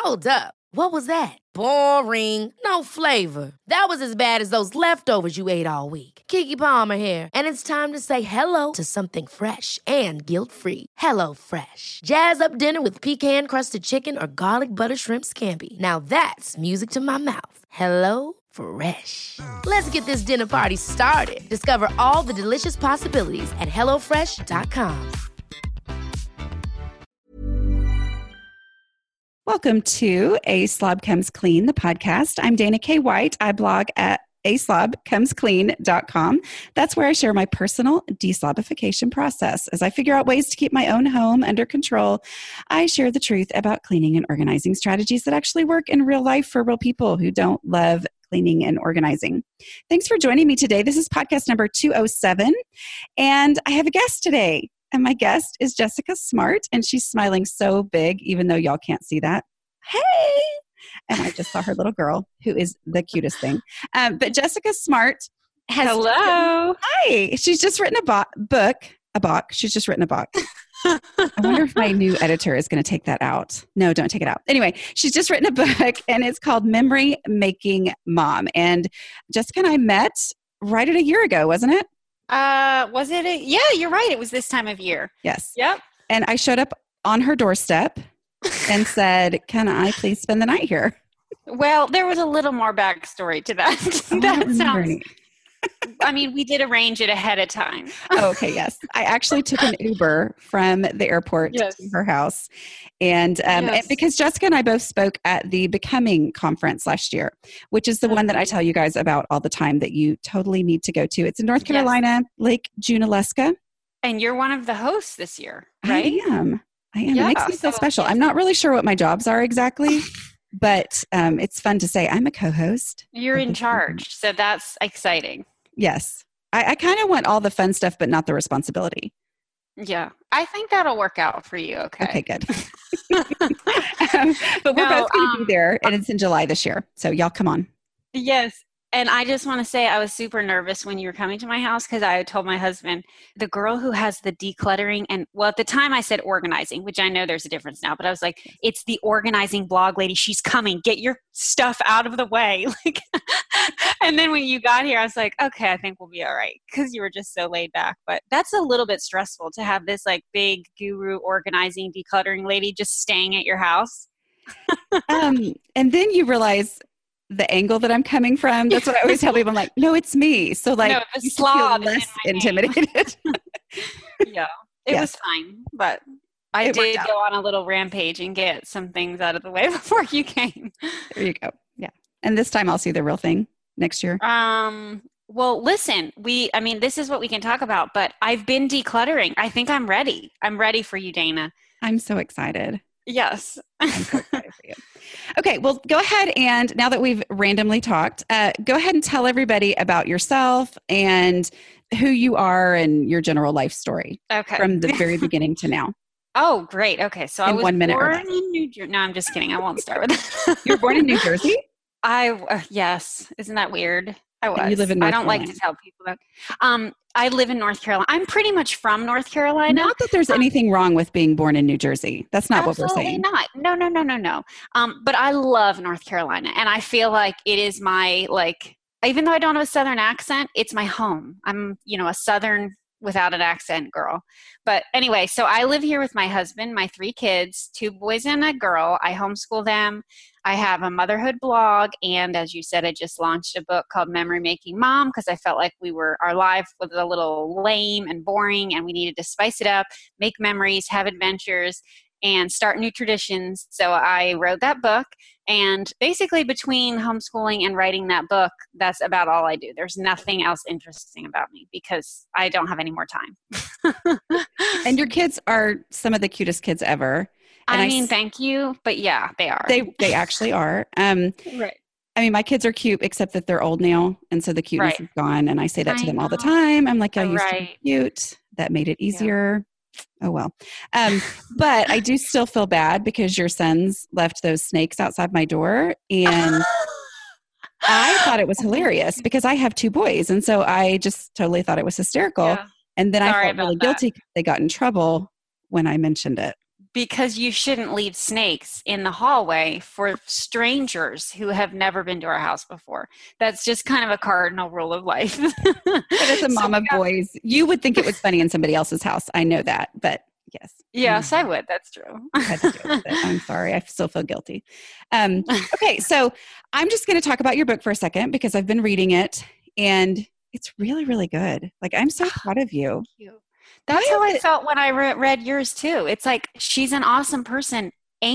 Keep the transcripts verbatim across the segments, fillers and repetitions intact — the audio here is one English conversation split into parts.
Hold up. What was that? Boring. No flavor. That was as bad as those leftovers you ate all week. Keke Palmer here, and it's time to say hello to something fresh and guilt-free. Hello Fresh. Jazz up dinner with pecan-crusted chicken or garlic butter shrimp scampi. Now that's music to my mouth. Hello Fresh. Let's get this dinner party started. Discover all the delicious possibilities at hello fresh dot com. Welcome to A Slob Comes Clean, the podcast. I'm Dana K. White. I blog at a slob comes clean dot com. That's where I share my personal deslobification process. As I figure out ways to keep my own home under control, I share the truth about cleaning and organizing strategies that actually work in real life for real people who don't love cleaning and organizing. Thanks for joining me today. This is podcast number two oh seven, and I have a guest today. And my guest is Jessica Smart, and she's smiling so big, even though y'all can't see that. Hey! And I just saw her little girl, who is the cutest thing. Um, but Jessica Smart has... Hello! Written, hi! She's just written a bo- book. A book. She's just written a book. I wonder if my new editor is going to take that out. No, don't take it out. Anyway, she's just written a book, and it's called Memory Making Mom. And Jessica and I met right at a year ago, wasn't it? Uh, was it? A, yeah, you're right. It was this time of year. Yes. Yep. And I showed up on her doorstep and said, can I please spend the night here? Well, there was a little more backstory to that. Oh, that I sounds, any. I mean, we did arrange it ahead of time. Oh, okay, yes. I actually took an Uber from the airport yes. to her house. And, um, yes. and because Jessica and I both spoke at the Becoming conference last year, which is the mm-hmm. one that I tell you guys about all the time that you totally need to go to. It's in North Carolina, yes. Lake Junaluska. And you're one of the hosts this year, right? I am. I am. Yeah, it makes me feel so, special. yes. I'm not really sure what my jobs are exactly. But um, it's fun to say I'm a co-host. You're in charge. So that's exciting. Yes. I, I kind of want all the fun stuff, but not the responsibility. Yeah. I think that'll work out for you. Okay. Okay, good. um, but we're no, both going to um, be there, and it's in July this year. So y'all come on. Yes. And I just want to say I was super nervous when you were coming to my house because I told my husband, the girl who has the decluttering and, well, at the time I said organizing, which I know there's a difference now, but I was like, it's the organizing blog lady. She's coming. Get your stuff out of the way. Like, and then when you got here, I was like, okay, I think we'll be all right because you were just so laid back. But that's a little bit stressful to have this like big guru organizing, decluttering lady just staying at your house. um, and then you realize the angle that I'm coming from. That's what I always tell people. I'm like, no, it's me. So like, no, the you slob feel less in intimidated. yeah, it yeah. was fine, but I it did go on a little rampage and get some things out of the way before you came. There you go. Yeah, and this time I'll see the real thing next year. Um. Well, listen, we. I mean, this is what we can talk about. But I've been decluttering. I think I'm ready. I'm ready for you, Dana. I'm so excited. Yes. I'm so excited for you. Okay, well, go ahead and now that we've randomly talked, uh, go ahead and tell everybody about yourself and who you are and your general life story. Okay. From the very beginning to now. Oh, great. Okay, so in I was one minute born in New Jersey. No, I'm just kidding. I won't start with that. You were born in New Jersey? I uh, yes. Isn't that weird? I was. And you live in North I don't Carolina. like to tell people that. Um, I live in North Carolina. I'm pretty much from North Carolina. Not that there's um, anything wrong with being born in New Jersey. That's not what we're saying. Not. No, no, no, no, no. Um, but I love North Carolina, and I feel like it is my like. Even though I don't have a Southern accent, it's my home. I'm, you know, a Southern without an accent girl. But anyway, so I live here with my husband, my three kids, two boys and a girl. I homeschool them. I have a motherhood blog. And as you said, I just launched a book called Memory Making Mom because I felt like we were, our life was a little lame and boring and we needed to spice it up, make memories, have adventures, and start new traditions. So I wrote that book. And basically between homeschooling and writing that book, that's about all I do. There's nothing else interesting about me because I don't have any more time. And your kids are some of the cutest kids ever. And I I mean, s- thank you. But yeah, they are. They they actually are. Um, right. I mean, my kids are cute, except that they're old now. And so the cuteness Right. is gone. And I say that to I them all the know. time. I'm like, I used to Right. be cute. That made it easier. Oh, well. Um, but I do still feel bad because your sons left those snakes outside my door. And I thought it was hilarious because I have two boys. And so I just totally thought it was hysterical. Yeah. And then Sorry I felt about really that. guilty. They got in trouble when I mentioned it. because you shouldn't leave snakes in the hallway for strangers who have never been to our house before. That's just kind of a cardinal rule of life. But as a mom So, of boys, you would think it was funny in somebody else's house. I know that, but yes. yes, I would. That's true. I had to deal with it. I'm sorry. I still feel guilty. Um, okay, so I'm just going to talk about your book for a second because I've been reading it and it's really, really good. Like, I'm so proud of you. Thank you. That's how I felt when I re- read yours too. It's like, she's an awesome person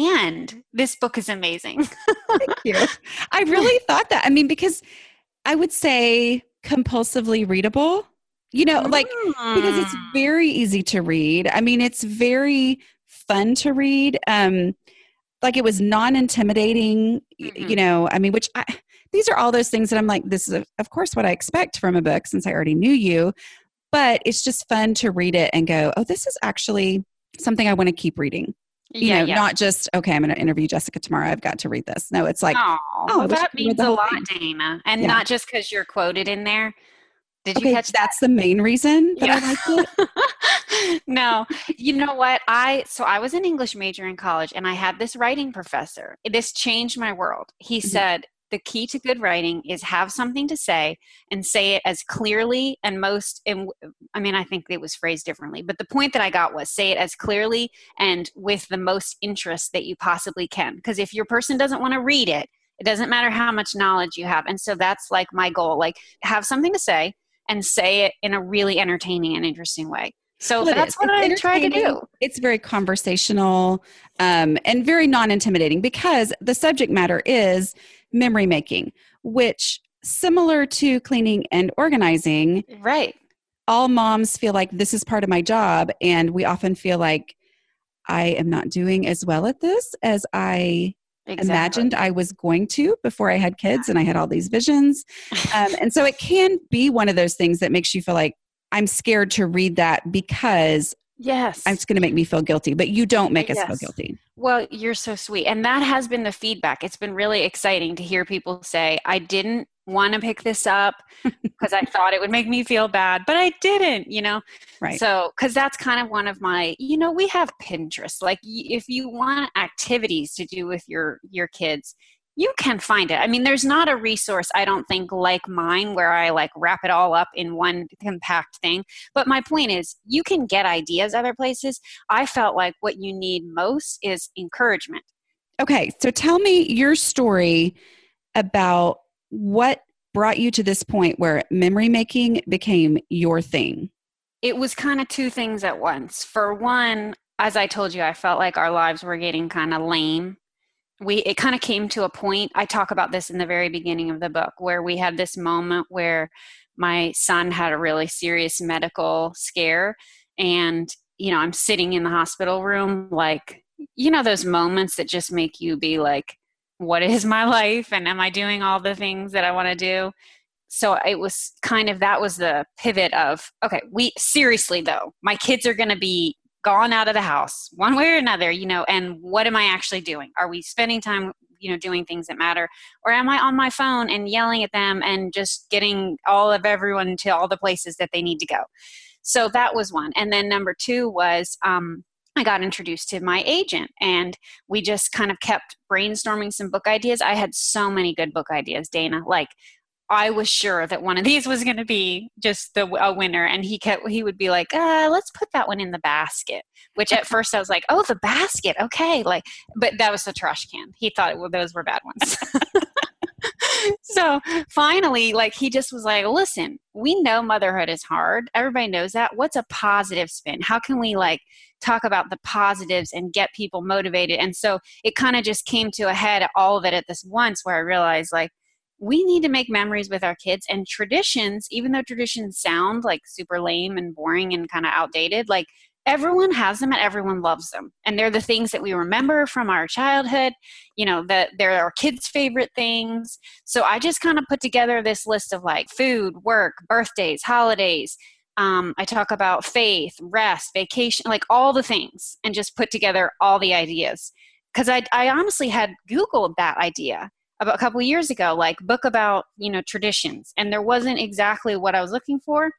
and this book is amazing. Thank you. I really thought that. I mean, because I would say compulsively readable, you know, like, mm. because it's very easy to read. I mean, it's very fun to read. Um, like it was non-intimidating, mm-hmm. you know, I mean, which I, these are all those things that I'm like, this is of course what I expect from a book since I already knew you, but it's just fun to read it and go, oh, this is actually something I want to keep reading. You yeah, know, yeah. not just, okay, I'm going to interview Jessica tomorrow. I've got to read this. No, it's like, oh, oh well, that means a lot, thing. Dana. And yeah. not just because you're quoted in there. Did okay, you catch that's that? the main reason that yeah. I liked it? No, you know what? I, so I was an English major in college and I had this writing professor. This changed my world. He mm-hmm. said, the key to good writing is have something to say and say it as clearly and most, and I mean, I think it was phrased differently, but the point that I got was say it as clearly and with the most interest that you possibly can. Because if your person doesn't want to read it, it doesn't matter how much knowledge you have. And so that's like my goal, like have something to say and say it in a really entertaining and interesting way. So well, that's what I try to do. It's very conversational um, and very non-intimidating because the subject matter is memory making, which similar to cleaning and organizing, right? All moms feel like this is part of my job. And we often feel like I am not doing as well at this as I exactly. imagined I was going to before I had kids and I had all these visions. Um, and so it can be one of those things that makes you feel like I'm scared to read that because yes, it's going to make me feel guilty, but you don't make us yes. feel guilty. Well, you're so sweet. And that has been the feedback. It's been really exciting to hear people say, I didn't want to pick this up because I thought it would make me feel bad, but I didn't, you know? Right. So, because that's kind of one of my, you know, we have Pinterest. Like if you want activities to do with your, your kids, you can find it. I mean, there's not a resource, I don't think, like mine where I like wrap it all up in one compact thing. But my point is, you can get ideas other places. I felt like what you need most is encouragement. Okay. So tell me your story about what brought you to this point where memory making became your thing. It was kind of two things at once. For one, as I told you, I felt like our lives were getting kind of lame. We it kind of came to a point, I talk about this in the very beginning of the book, where we had this moment where my son had a really serious medical scare. And, you know, I'm sitting in the hospital room, like, you know, those moments that just make you be like, what is my life? And am I doing all the things that I want to do? So it was kind of, that was the pivot of, okay, we seriously though, my kids are going to be gone out of the house one way or another, you know, and what am I actually doing? Are we spending time, you know, doing things that matter? Or am I on my phone and yelling at them and just getting all of everyone to all the places that they need to go? So that was one. And then number two was, um, I got introduced to my agent and we just kind of kept brainstorming some book ideas. I had so many good book ideas, Dana, like I was sure that one of these was going to be just the a winner. And he kept, he would be like, uh, let's put that one in the basket, which at first I was like, oh, the basket. Okay. Like, but that was the trash can. He thought it, well, those were bad ones. So finally, like he just was like, listen, we know motherhood is hard. Everybody knows that. What's a positive spin? How can we like talk about the positives and get people motivated? And so it kind of just came to a head, all of it at this once, where I realized like, we need to make memories with our kids, and traditions, even though traditions sound like super lame and boring and kind of outdated, like everyone has them and everyone loves them. And they're the things that we remember from our childhood, you know, that they're our kids' favorite things. So I just kind of put together this list of like food, work, birthdays, holidays. Um, I talk about faith, rest, vacation, like all the things, and just put together all the ideas. Because I, I honestly had Googled that idea about a couple of years ago, like book about, you know, traditions. And there wasn't exactly what I was looking for,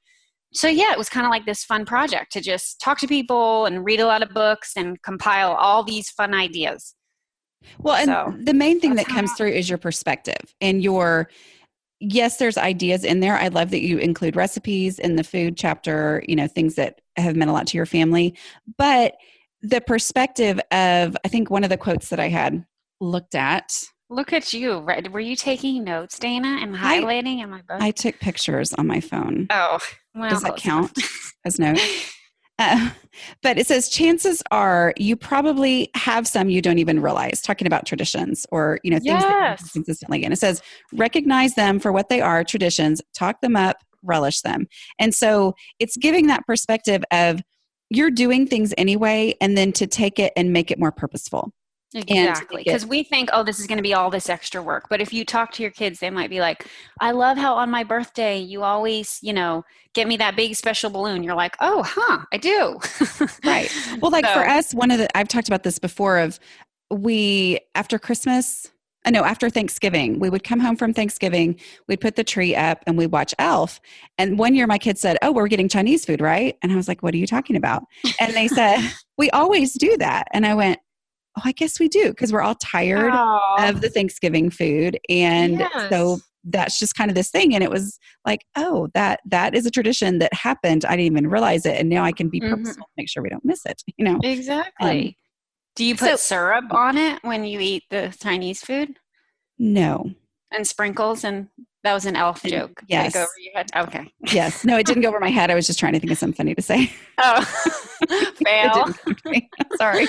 so yeah, it was kind of like this fun project to just talk to people and read a lot of books and compile all these fun ideas. Well, and So, the main thing that how- comes through is your perspective and your, yes, there's ideas in there. I love that you include recipes in the food chapter, you know, things that have meant a lot to your family. But the perspective of, I think one of the quotes that I had looked at. Look at you. Right? Were you taking notes, Dana, and I- highlighting in my book? I took pictures on my phone. oh, well, Does that close count enough. as notes? Uh, but it says chances are you probably have some you don't even realize, talking about traditions or, you know, things that you do Yes. consistently. And it says recognize them for what they are, traditions, talk them up, relish them. And so it's giving that perspective of you're doing things anyway, and then to take it and make it more purposeful. Exactly. make it- Because we think, oh, this is going to be all this extra work. But if you talk to your kids, they might be like, I love how on my birthday, you always, you know, get me that big special balloon. You're like, oh, huh, I do. Right. Well, like So- for us, one of the, I've talked about this before of we, after Christmas, uh, no, after Thanksgiving, we would come home from Thanksgiving, we'd put the tree up and we'd watch Elf. And one year my kids said, oh, we're getting Chinese food, right? And I was like, what are you talking about? And they said, we always do that. And I went, oh, I guess we do. Cause we're all tired Aw. of the Thanksgiving food. And Yes. so that's just kind of this thing. And it was like, oh, that, that is a tradition that happened. I didn't even realize it. And now I can be Mhm. purposeful to make sure we don't miss it, you know? Exactly. Um, Do you put so- syrup on it when you eat the Chinese food No. and sprinkles? And that was an elf And- joke. Did it yes. go over your head? Okay. Yes. No, it didn't go over my head. I was just trying to think of something funny to say. Oh, It fail. didn't come to me. Sorry.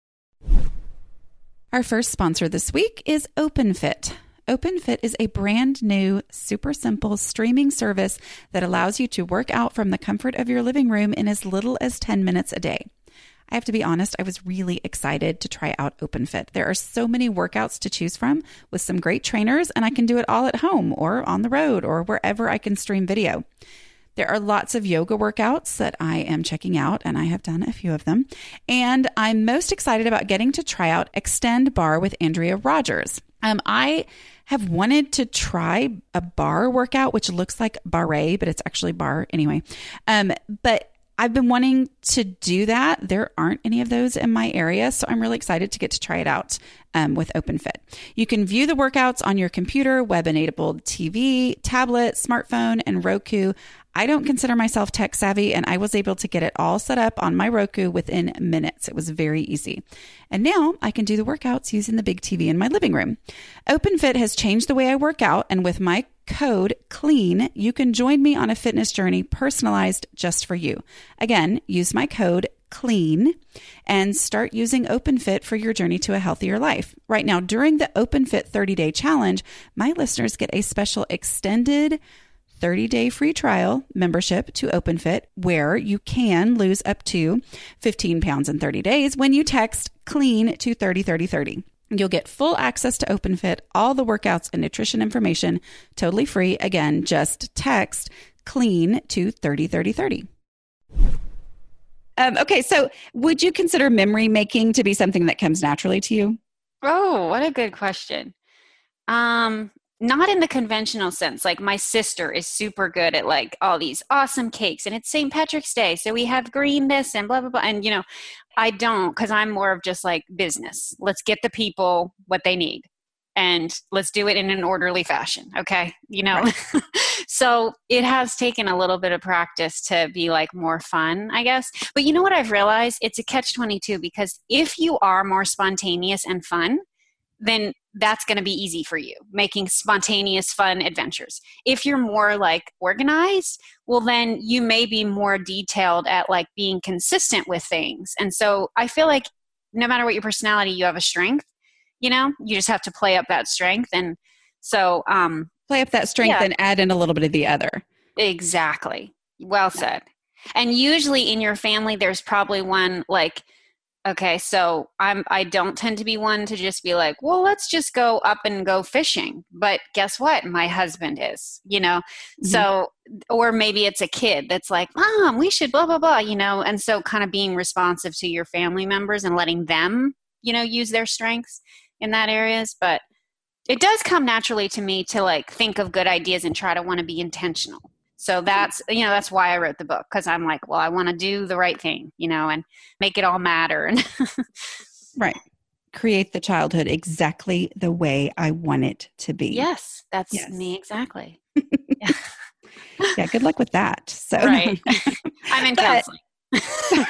Our first sponsor this week is OpenFit. OpenFit is a brand new, super simple streaming service that allows you to work out from the comfort of your living room in as little as ten minutes a day. I have to be honest, I was really excited to try out OpenFit. There are so many workouts to choose from with some great trainers, and I can do it all at home or on the road or wherever I can stream video. There are lots of yoga workouts that I am checking out, and I have done a few of them. And I'm most excited about getting to try out Extend Bar with Andrea Rogers. Um, I have wanted to try a bar workout, which looks like barre, but it's actually bar anyway. Um, but I've been wanting to do that. There aren't any of those in my area, so I'm really excited to get to try it out um, with OpenFit. You can view the workouts on your computer, web-enabled T V, tablet, smartphone, and Roku. I don't consider myself tech savvy, and I was able to get it all set up on my Roku within minutes. It was very easy. And now I can do the workouts using the big T V in my living room. OpenFit has changed the way I work out, and with my code CLEAN, you can join me on a fitness journey personalized just for you. Again, use my code CLEAN and start using OpenFit for your journey to a healthier life. Right now, during the OpenFit thirty-day challenge, my listeners get a special extended thirty-day free trial membership to OpenFit where you can lose up to fifteen pounds in thirty days when you text CLEAN to thirty thirty thirty. You'll get full access to OpenFit, all the workouts and nutrition information, totally free. Again, just text CLEAN to thirty thirty thirty. Um, okay, so would you consider memory making to be something that comes naturally to you? Oh, what a good question. Um, not in the conventional sense. Like my sister is super good at like all these awesome cakes, and it's Saint Patrick's Day, so we have green this and blah blah blah. And you know, I don't, because I'm more of just like business. Let's get the people what they need, and let's do it in an orderly fashion. Okay, you know. Right. So it has taken a little bit of practice to be like more fun, I guess. But you know what I've realized? It's a catch twenty-two, because if you are more spontaneous and fun, then that's going to be easy for you, making spontaneous, fun adventures. If you're more like organized, well, then you may be more detailed at like being consistent with things. And so I feel like no matter what your personality, you have a strength, you know, you just have to play up that strength. And so, um, Play up that strength Yeah. and add in a little bit of the other. exactly. Well said. And usually in your family, there's probably one like, okay, so I'm, I don't tend to be one to just be like, well, let's just go up and go fishing. But guess what? My husband is, you know? Mm-hmm. So, or maybe it's a kid that's like, Mom, we should blah, blah, blah, you know? And so kind of being responsive to your family members and letting them, you know, use their strengths in that areas. But it does come naturally to me to like think of good ideas and try to want to be intentional. So that's, you know, that's why I wrote the book. Cause I'm like, well, I want to do the right thing, you know, and make it all matter. And right. Create the childhood exactly the way I want it to be. Yes, that's yes. me. Exactly. Yeah. Yeah. Good luck with that. So, right. I'm in but, counseling.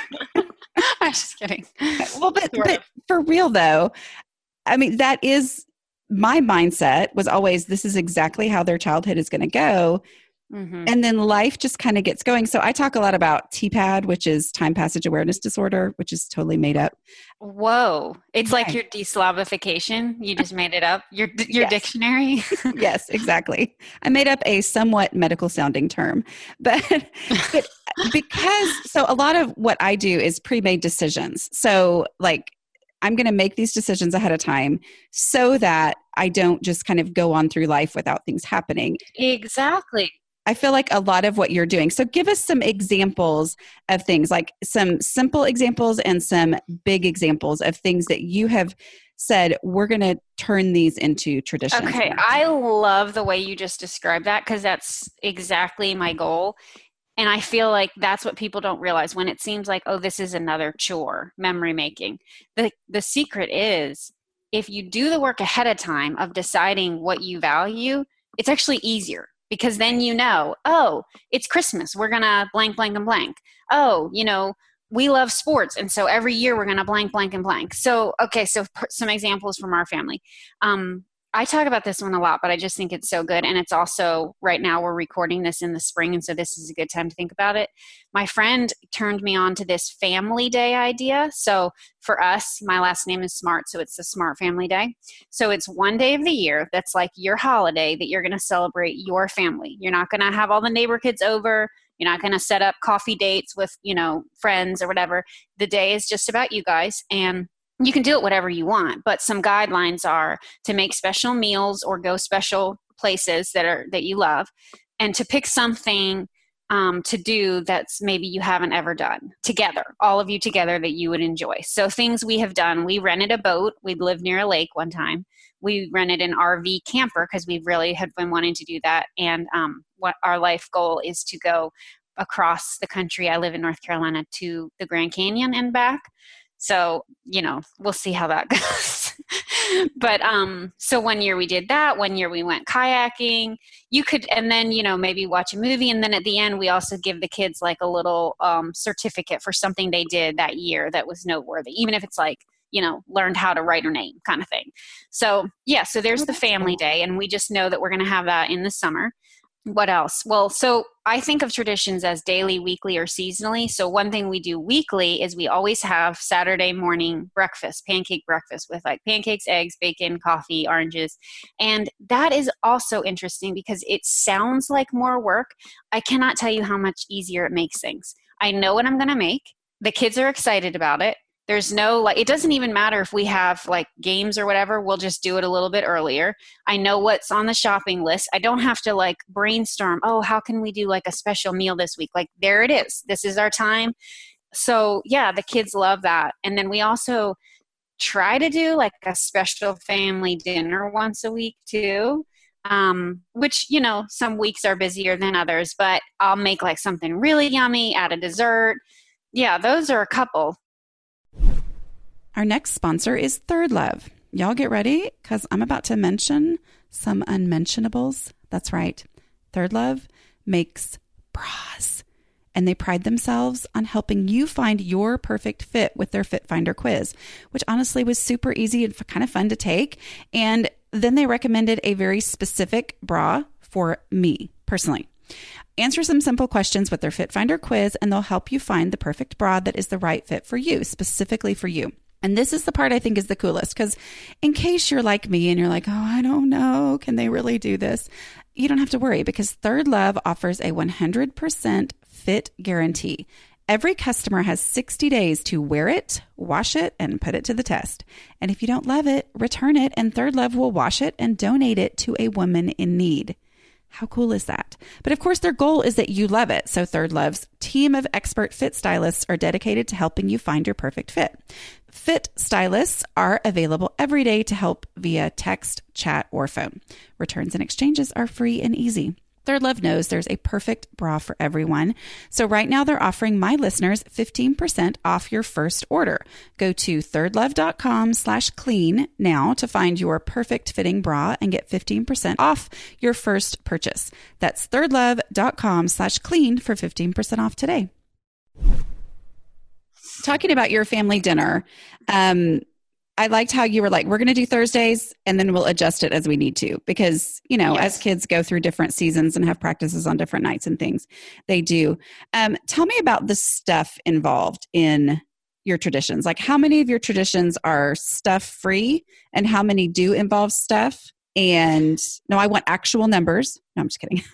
I'm just kidding. Well, but, but for real though, I mean, that is my mindset was always, this is exactly how their childhood is going to go. Mm-hmm. And then life just kind of gets going. So I talk a lot about T P A D, which is time passage awareness disorder, which is totally made up. Whoa. It's right. like your deslavification. You just made it up. Your your yes. dictionary. Yes, exactly. I made up a somewhat medical sounding term, but, but because, so a lot of what I do is pre-made decisions. So like, I'm going to make these decisions ahead of time so that I don't just kind of go on through life without things happening. Exactly. I feel like a lot of what you're doing. So give us some examples of things, like some simple examples and some big examples of things that you have said, we're going to turn these into traditions. Okay. I love the way you just described that because that's exactly my goal. And I feel like that's what people don't realize when it seems like, oh, this is another chore, memory making. The the secret is if you do the work ahead of time of deciding what you value, it's actually easier. Because then you know, oh, it's Christmas. We're going to blank, blank, and blank. Oh, you know, we love sports. And so every year we're going to blank, blank, and blank. So, okay, so some examples from our family. Um, I talk about this one a lot, but I just think it's so good. And it's also, right now we're recording this in the spring. And so this is a good time to think about it. My friend turned me on to this family day idea. So for us, my last name is Smart. So it's the Smart Family Day. So it's one day of the year that's like your holiday that you're going to celebrate your family. You're not going to have all the neighbor kids over. You're not going to set up coffee dates with, you know, friends or whatever. The day is just about you guys. And you can do it whatever you want, but some guidelines are to make special meals or go special places that are that you love, and to pick something um, to do that's maybe you haven't ever done together, all of you together that you would enjoy. So things we have done, we rented a boat. We lived near a lake one time. We rented an R V camper because we really had been wanting to do that. And um, what our life goal is to go across the country. I live in North Carolina to the Grand Canyon and back. So, you know, we'll see how that goes. But um, so one year we did that. One year we went kayaking. You could, and then, you know, maybe watch a movie. And then at the end, we also give the kids like a little um, certificate for something they did that year that was noteworthy, even if it's like, you know, learned how to write her name kind of thing. So, yeah, so there's the family day. And we just know that we're going to have that in the summer. What else? Well, so I think of traditions as daily, weekly, or seasonally. So one thing we do weekly is we always have Saturday morning breakfast, pancake breakfast with like pancakes, eggs, bacon, coffee, oranges. And that is also interesting because it sounds like more work. I cannot tell you how much easier it makes things. I know what I'm going to make. The kids are excited about it. There's no, like, it doesn't even matter if we have like games or whatever, we'll just do it a little bit earlier. I know what's on the shopping list. I don't have to like brainstorm, oh, how can we do like a special meal this week? Like, there it is. This is our time. So yeah, the kids love that. And then we also try to do like a special family dinner once a week too. Um, which, you know, some weeks are busier than others, but I'll make like something really yummy, add a dessert. Yeah, those are a couple. Our next sponsor is Third Love. Y'all get ready because I'm about to mention some unmentionables. That's right. Third Love makes bras, and they pride themselves on helping you find your perfect fit with their Fit Finder quiz, which honestly was super easy and kind of fun to take. And then they recommended a very specific bra for me personally. Answer some simple questions with their Fit Finder quiz, and they'll help you find the perfect bra that is the right fit for you, specifically for you. And this is the part I think is the coolest, because in case you're like me and you're like, oh, I don't know, can they really do this? You don't have to worry, because Third Love offers a one hundred percent fit guarantee. Every customer has sixty days to wear it, wash it, and put it to the test. And if you don't love it, return it, and Third Love will wash it and donate it to a woman in need. How cool is that? But of course, their goal is that you love it. So Third Love's team of expert fit stylists are dedicated to helping you find your perfect fit. Fit stylists are available every day to help via text, chat, or phone. Returns and exchanges are free and easy. Third Love knows there's a perfect bra for everyone. So right now they're offering my listeners fifteen percent off your first order. Go to thirdlove.com slash clean now to find your perfect fitting bra and get fifteen percent off your first purchase. That's thirdlove.com slash clean for fifteen percent off today. Talking about your family dinner, um, I liked how you were like, we're going to do Thursdays and then we'll adjust it as we need to, because, you know, yes. as kids go through different seasons and have practices on different nights and things, they do. Um, tell me about the stuff involved in your traditions. Like, how many of your traditions are stuff free and how many do involve stuff? And no, I want actual numbers. No, I'm just kidding.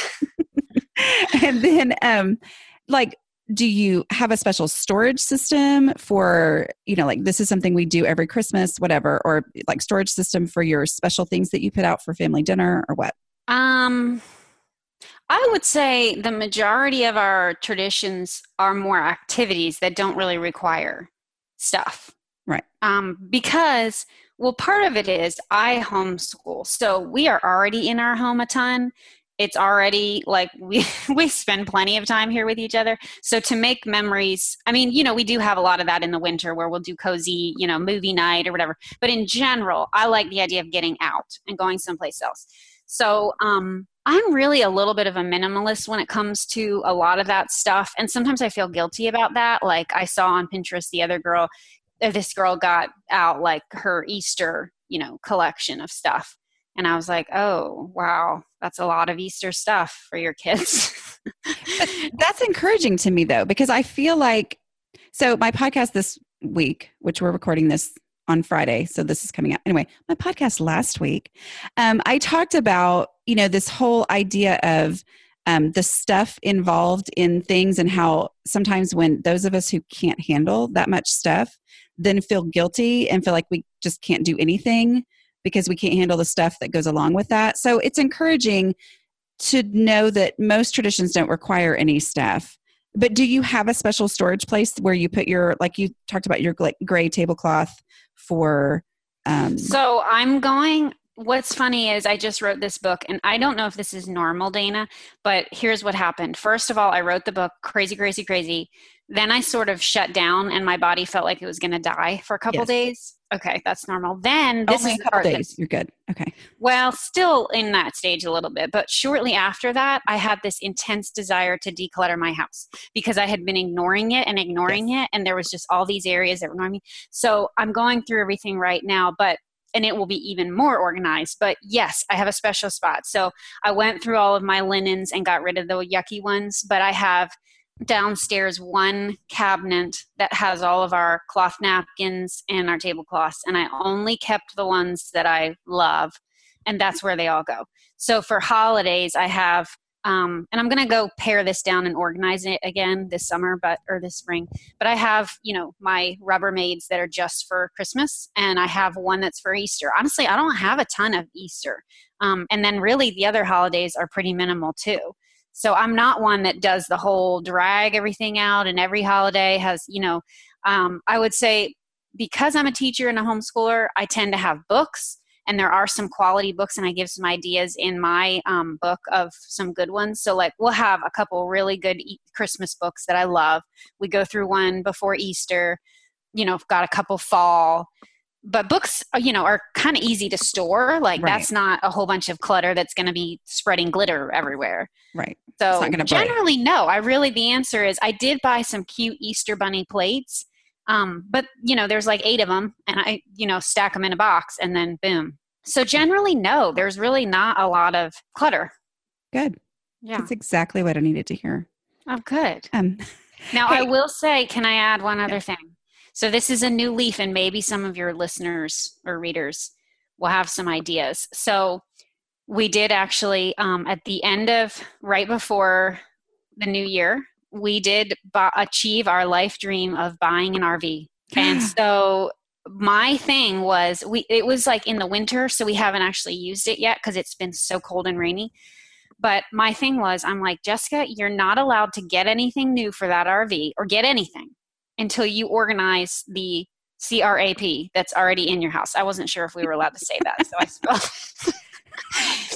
And then, um, like, do you have a special storage system for, you know, like this is something we do every Christmas, whatever, or like storage system for your special things that you put out for family dinner or what? Um, I would say the majority of our traditions are more activities that don't really require stuff. Right. Um, because, well, part of it is I homeschool. So we are already in our home a ton. It's already like we, we spend plenty of time here with each other. So to make memories, I mean, you know, we do have a lot of that in the winter where we'll do cozy, you know, movie night or whatever. But in general, I like the idea of getting out and going someplace else. So um, I'm really a little bit of a minimalist when it comes to a lot of that stuff. And sometimes I feel guilty about that. Like I saw on Pinterest the other girl, uh, this girl got out like her Easter, you know, collection of stuff. And I was like, oh, wow, that's a lot of Easter stuff for your kids. That's encouraging to me, though, because I feel like, so my podcast this week, which we're recording this on Friday, so this is coming out. Anyway, my podcast last week, um, I talked about, you know, this whole idea of um, the stuff involved in things and how sometimes when those of us who can't handle that much stuff then feel guilty and feel like we just can't do anything because we can't handle the stuff that goes along with that. So it's encouraging to know that most traditions don't require any stuff. But do you have a special storage place where you put your, like you talked about your gray tablecloth for? Um, so I'm going, what's funny is I just wrote this book and I don't know if this is normal, Dana, but here's what happened. First of all, I wrote the book crazy, crazy, crazy. Then I sort of shut down and my body felt like it was going to die for a couple yes. days. Okay, that's normal. Then this Only is a couple days. You're good. Okay. Well, still in that stage a little bit, but shortly after that, I had this intense desire to declutter my house because I had been ignoring it and ignoring yes. it, and there was just all these areas that were annoying me. So I'm going through everything right now, but and it will be even more organized. But yes, I have a special spot. So I went through all of my linens and got rid of the yucky ones, but I have downstairs one cabinet that has all of our cloth napkins and our tablecloths, and I only kept the ones that I love, and that's where they all go. So for holidays I have um and I'm going to go pare this down and organize it again this summer but or this spring, but I have, you know, my Rubbermaids that are just for Christmas, and I have one that's for Easter. Honestly, I don't have a ton of Easter, um and then really the other holidays are pretty minimal too. So I'm not one that does the whole drag everything out and every holiday has, you know, um, I would say because I'm a teacher and a homeschooler, I tend to have books, and there are some quality books, and I give some ideas in my um, book of some good ones. So like we'll have a couple really good e- Christmas books that I love. We go through one before Easter, you know, got a couple fall. But books, you know, are kind of easy to store. Like right. that's not a whole bunch of clutter that's going to be spreading glitter everywhere. Right. So generally, no. I really, the answer is I did buy some cute Easter bunny plates. Um, but, you know, there's like eight of them, and I, you know, stack them in a box and then boom. So generally, no, there's really not a lot of clutter. Good. Yeah. That's exactly what I needed to hear. Oh, good. Um, now, hey. I will say, can I add one other yeah. thing? So this is a new leaf, and maybe some of your listeners or readers will have some ideas. So we did actually, um, at the end of, right before the new year, we did b- achieve our life dream of buying an R V. And so my thing was, we it was like in the winter, so we haven't actually used it yet because it's been so cold and rainy. But my thing was, I'm like, Jessica, you're not allowed to get anything new for that R V or get anything until you organize the C R A P that's already in your house. I wasn't sure if we were allowed to say that, so I spelled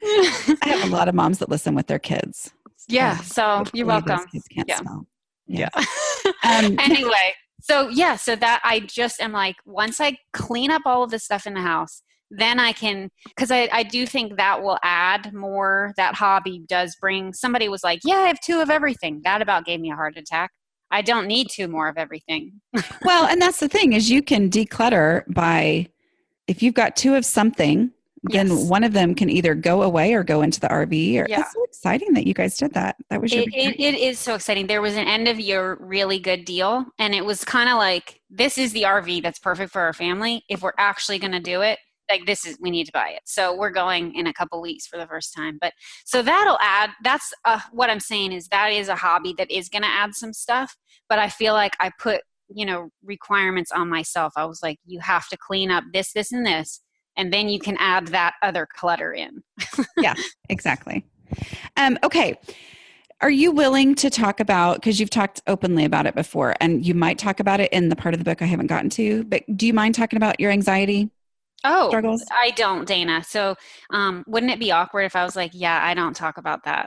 I have a lot of moms that listen with their kids. Yeah. So you're welcome. Those kids can't yeah. smell. Yeah. yeah. um, anyway, so yeah, so that I just am like, once I clean up all of the stuff in the house, then I can, because I, I do think that will add more. That hobby does bring, somebody was like, yeah, I have two of everything. That about gave me a heart attack. I don't need two more of everything. Well, and that's the thing is you can declutter by, if you've got two of something, then yes. one of them can either go away or go into the R V. Or, yeah. That's so exciting that you guys did that. That was your it, it, it is so exciting. There was an end of year really good deal. And it was kind of like, this is the R V that's perfect for our family. If we're actually going to do it, like this is, we need to buy it. So we're going in a couple weeks for the first time. But so that'll add, that's uh, what I'm saying is that is a hobby that is going to add some stuff. But I feel like I put, you know, requirements on myself. I was like, you have to clean up this, this, and this. And then you can add that other clutter in. Yeah, exactly. Um, okay. Are you willing to talk about, because you've talked openly about it before, and you might talk about it in the part of the book I haven't gotten to, but do you mind talking about your anxiety oh, struggles? I don't, Dana. So um, wouldn't it be awkward if I was like, yeah, I don't talk about that?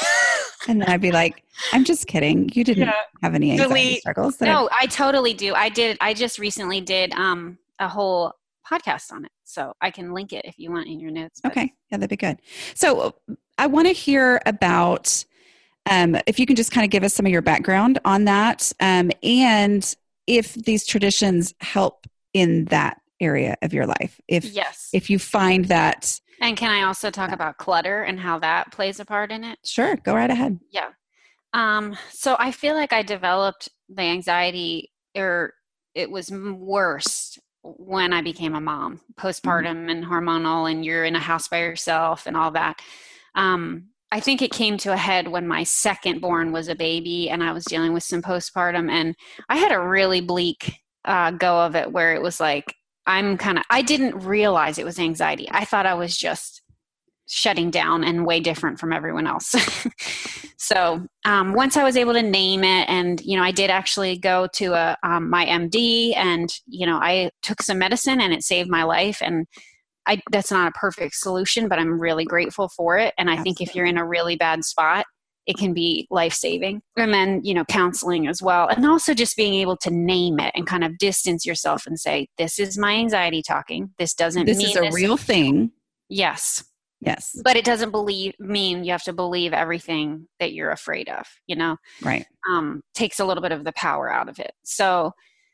And then I'd be like, I'm just kidding. You didn't yeah. have any anxiety Delete. struggles. No, I, I totally do. I did. I just recently did um, a whole podcast on it. So I can link it if you want in your notes. But. Okay. Yeah, that'd be good. So I want to hear about, um, if you can just kind of give us some of your background on that. Um, and if these traditions help in that area of your life, if, yes. if you find that. And can I also talk about clutter and how that plays a part in it? Sure. Go right ahead. Yeah. Um, so I feel like I developed the anxiety, or it was worse when I became a mom, postpartum mm-hmm. and hormonal, and you're in a house by yourself and all that. Um, I think it came to a head when my second born was a baby and I was dealing with some postpartum, and I had a really bleak uh, go of it where it was like, I'm kind of, I didn't realize it was anxiety. I thought I was just shutting down and way different from everyone else. So um, once I was able to name it, and, you know, I did actually go to a, um, my M D, and, you know, I took some medicine and it saved my life. And I, that's not a perfect solution, but I'm really grateful for it. And I Absolutely. think if you're in a really bad spot, it can be life-saving. And then, you know, counseling as well. And also just being able to name it and kind of distance yourself and say, this is my anxiety talking. This doesn't this mean is a this. real thing. Yes. Yes. But it doesn't believe mean you have to believe everything that you're afraid of, you know? Right. Um, takes a little bit of the power out of it. So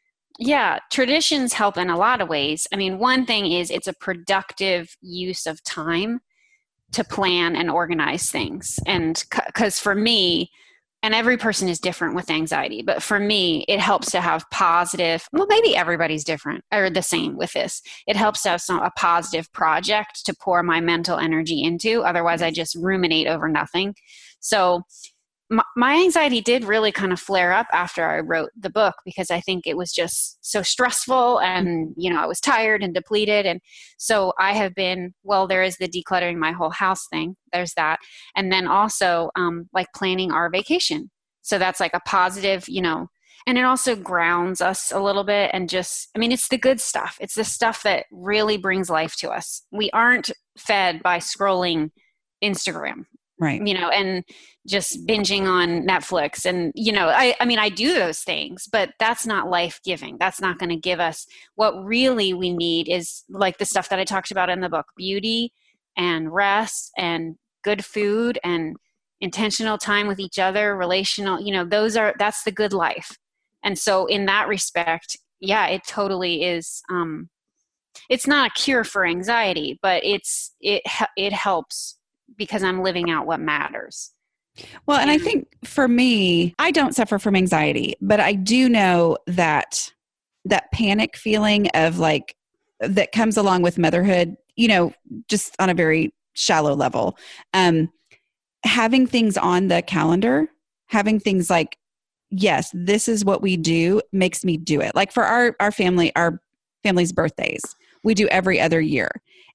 yeah, traditions help in a lot of ways. I mean, one thing is it's a productive use of time to plan and organize things. And because for me, and every person is different with anxiety, but for me, it helps to have positive, well, maybe everybody's different or the same with this. It helps to have some, a positive project to pour my mental energy into. Otherwise, I just ruminate over nothing. So my, my anxiety did really kind of flare up after I wrote the book, because I think it was just so stressful, and, you know, I was tired and depleted. And so I have been, well, there is the decluttering my whole house thing. There's that. And then also um, like planning our vacation. So that's like a positive, you know, and it also grounds us a little bit. And just, I mean, it's the good stuff. It's the stuff that really brings life to us. We aren't fed by scrolling Instagram. Right. You know, and just binging on Netflix. And, you know, I, I mean, I do those things, but that's not life-giving. That's not going to give us what really we need is like the stuff that I talked about in the book, beauty and rest and good food and intentional time with each other, relational, you know, those are, that's the good life. And so in that respect, yeah, it totally is. Um, it's not a cure for anxiety, but it's, it, it helps because I'm living out what matters. Well, and I think for me, I don't suffer from anxiety, but I do know that that panic feeling of like, that comes along with motherhood, you know, just on a very shallow level, um, having things on the calendar, having things like, yes, this is what we do makes me do it. Like for our, our family, our family's birthdays, we do every other year.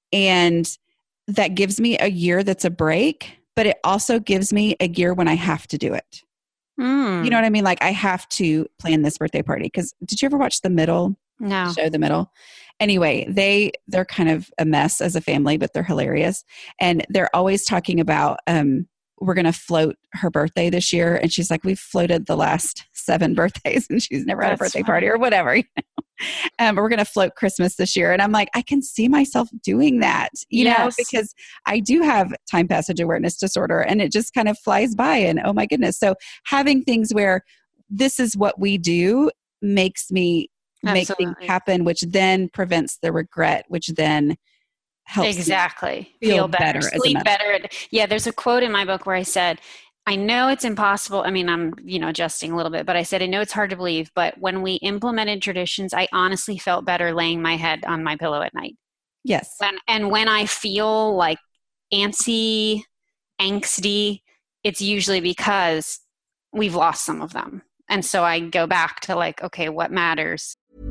And that gives me a year that's a break, but it also gives me a year when I have to do it. Mm. You know what I mean? Like I have to plan this birthday party. Because did you ever watch The Middle No. Show the middle. Anyway, they they're kind of a mess as a family, but they're hilarious. And they're always talking about um we're going to float her birthday this year. And she's like, we've floated the last seven birthdays and she's never had That's a birthday funny. party or whatever. You know? Um, but we're going to float Christmas this year. And I'm like, I can see myself doing that, you Yes. know, because I do have time passage awareness disorder and it just kind of flies by and oh my goodness. So having things where this is what we do makes me make Absolutely. things happen, which then prevents the regret, which then helps me Exactly. feel Feel better, better as a sleep mother. better. Yeah, there's a quote in my book where I said, I know it's impossible. I mean, I'm, you know, adjusting a little bit, but I said, I know it's hard to believe, but when we implemented traditions, I honestly felt better laying my head on my pillow at night. Yes. And, and when I feel like antsy, angsty, it's usually because we've lost some of them. And so I go back to like, okay, what matters?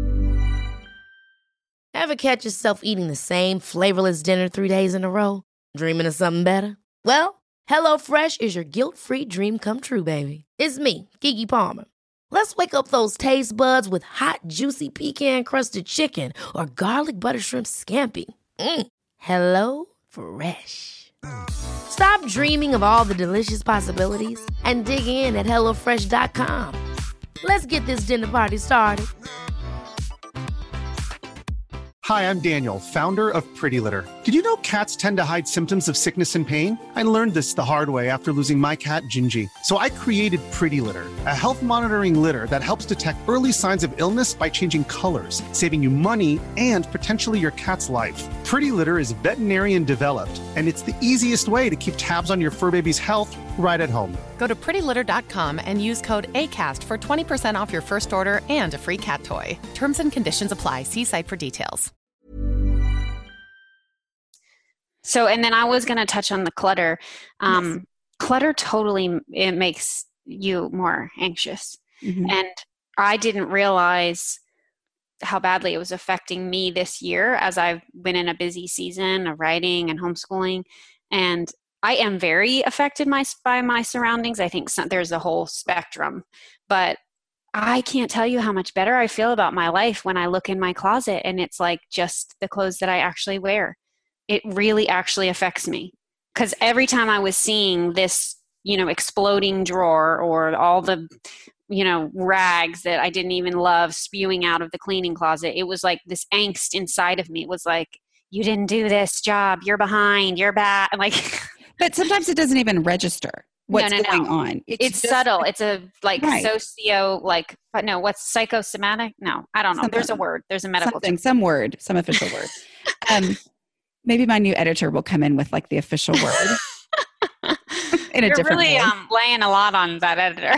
Ever catch yourself eating the same flavorless dinner three days in a row? Dreaming of something better? Well, HelloFresh is your guilt-free dream come true, baby. It's me, Keke Palmer. Let's wake up those taste buds with hot, juicy pecan-crusted chicken or garlic butter shrimp scampi. Mm. Hello Fresh. Stop dreaming of all the delicious possibilities and dig in at hello fresh dot com. Let's get this dinner party started. Hi, I'm Daniel, founder of Pretty Litter. Did you know cats tend to hide symptoms of sickness and pain? I learned this the hard way after losing my cat, Gingy. So I created Pretty Litter, a health monitoring litter that helps detect early signs of illness by changing colors, saving you money and potentially your cat's life. Pretty Litter is veterinarian developed, and it's the easiest way to keep tabs on your fur baby's health right at home. Go to pretty litter dot com and use code ACAST for twenty percent off your first order and a free cat toy. Terms and conditions apply. See site for details. So, and then I was going to touch on the clutter. Um, Yes. Clutter totally, it makes you more anxious. Mhm. And I didn't realize how badly it was affecting me this year as I've been in a busy season of writing and homeschooling. And I am very affected my, by my surroundings. I think some, there's a whole spectrum, but I can't tell you how much better I feel about my life when I look in my closet and it's like just the clothes that I actually wear. It really actually affects me because every time I was seeing this, you know, exploding drawer or all the, you know, rags that I didn't even love spewing out of the cleaning closet, it was like this angst inside of me. It was like, you didn't do this job. You're behind. You're bad. Like, But sometimes it doesn't even register what's no, no, going no. on. It's just- subtle. It's a like Right. socio, like, but no, what's psychosomatic? No, I don't know. Something. There's a word. There's a medical something, term. some word, some official word. Um, maybe my new editor will come in with like the official word in a You're different really way. um, laying a lot on that editor.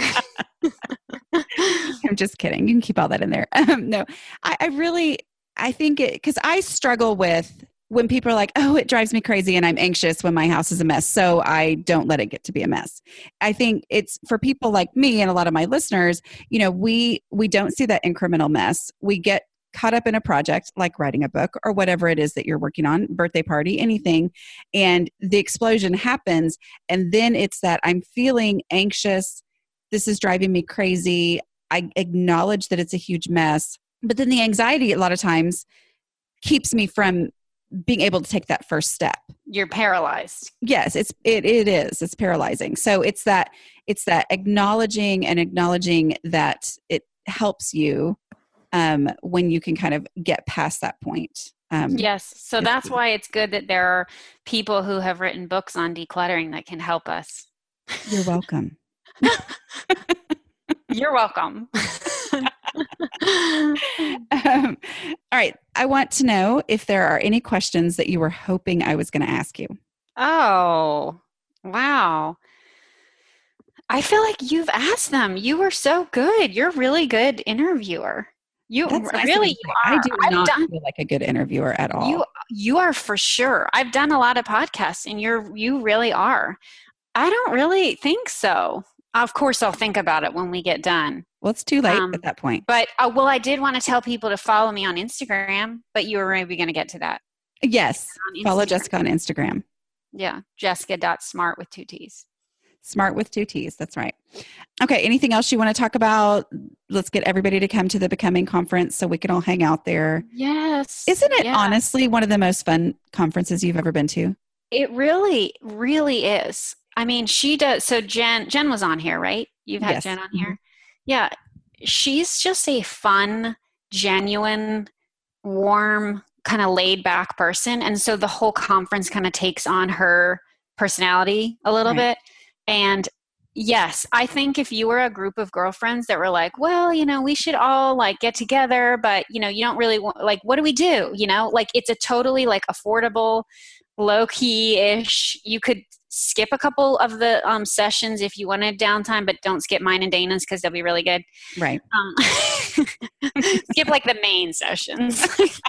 I'm just kidding. You can keep all that in there. Um, no, I, I really, I think it, because I struggle with when people are like, oh, it drives me crazy and I'm anxious when my house is a mess. So I don't let it get to be a mess. I think it's for people like me and a lot of my listeners, you know, we, we don't see that incremental mess. We get caught up in a project like writing a book or whatever it is that you're working on, birthday party, anything. And the explosion happens. And then it's that I'm feeling anxious. This is driving me crazy. I acknowledge that it's a huge mess. But then the anxiety a lot of times keeps me from being able to take that first step. You're paralyzed. Yes, it's it it is. It's paralyzing. So it's that it's that acknowledging and acknowledging that it helps you um, when you can kind of get past that point. Um, Yes. So Yes, that's please. why it's good that there are people who have written books on decluttering that can help us. You're welcome. You're welcome. Um, all right. I want to know if there are any questions that you were hoping I was going to ask you. Oh, wow. I feel like you've asked them. You were so good. You're a really good interviewer. You That's nice of really you to you say. I are. do I've not done, feel like a good interviewer at all. you you are for sure. I've done a lot of podcasts and you're you really are. I don't really think so. Of course I'll think about it when we get done. Well, it's too late Um, at that point. But uh, well, I did want to tell people to follow me on Instagram, but you were maybe going to get to that. Yes. On Follow Instagram. Jessica on Instagram. Yeah, jessica dot smart with two T's. Smart with two T's. That's right. Okay. Anything else you want to talk about? Let's get everybody to come to the Becoming Conference so we can all hang out there. Yes. Isn't it yeah. honestly one of the most fun conferences you've ever been to? It really, really is. I mean, she does. So Jen, Jen was on here, right? You've had Yes. Jen on here. Mm-hmm. Yeah. She's just a fun, genuine, warm, kind of laid back person. And so the whole conference kind of takes on her personality a little Right. bit. And yes, I think if you were a group of girlfriends that were like, well, you know, we should all like get together, but you know, you don't really want, like, what do we do? You know, like it's a totally like affordable, low key ish. You could skip a couple of the um, sessions if you wanted downtime, but don't skip mine and Dana's because they'll be really good. Right. Um, skip like the main sessions.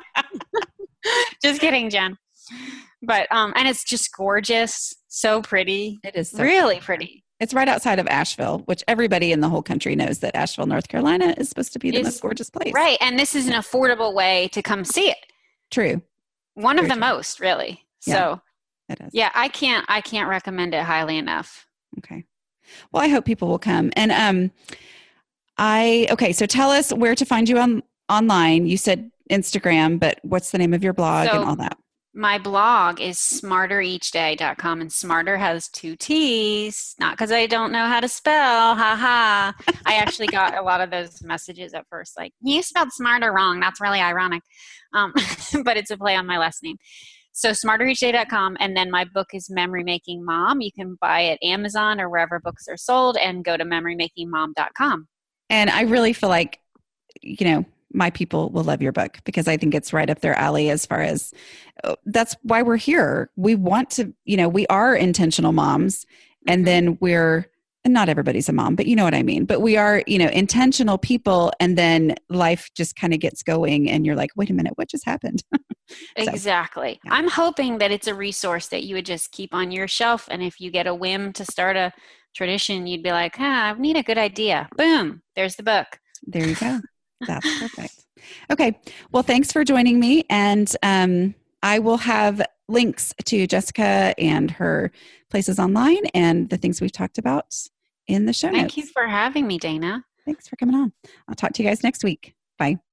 Just kidding, Jen. But, um, and it's just gorgeous. So pretty. It is so really pretty. It's right outside of Asheville, which everybody in the whole country knows that Asheville, North Carolina is supposed to be the It's- most gorgeous place. Right. And this is an affordable way to come see it. True. One Very of the true. most, really. Yeah. So It is. yeah, I can't, I can't recommend it highly enough. Okay. Well, I hope people will come. And um, I, okay, so tell us where to find you on online. You said Instagram, but what's the name of your blog So- and all that? My blog is smarter each day dot com, and smarter has two T's, not because I don't know how to spell, ha ha. I actually got a lot of those messages at first, like, you spelled smarter wrong. That's really ironic. Um, but it's a play on my last name. So smarter each day dot com, and then my book is Memory Making Mom. You can buy it at Amazon or wherever books are sold, and go to memory making mom dot com. And I really feel like, you know, my people will love your book because I think it's right up their alley as far as that's why we're here. We want to, you know, we are intentional moms, and then we're, and not everybody's a mom, but you know what I mean? But we are, you know, intentional people, and then life just kind of gets going and you're like, wait a minute, what just happened? So, Exactly. yeah. I'm hoping that it's a resource that you would just keep on your shelf. And if you get a whim to start a tradition, you'd be like, ah, I need a good idea. Boom, there's the book. There you go. That's perfect. Okay. Well, thanks for joining me. And um, I will have links to Jessica and her places online and the things we've talked about in the show Thank notes. you for having me, Dana. Thanks for coming on. I'll talk to you guys next week. Bye.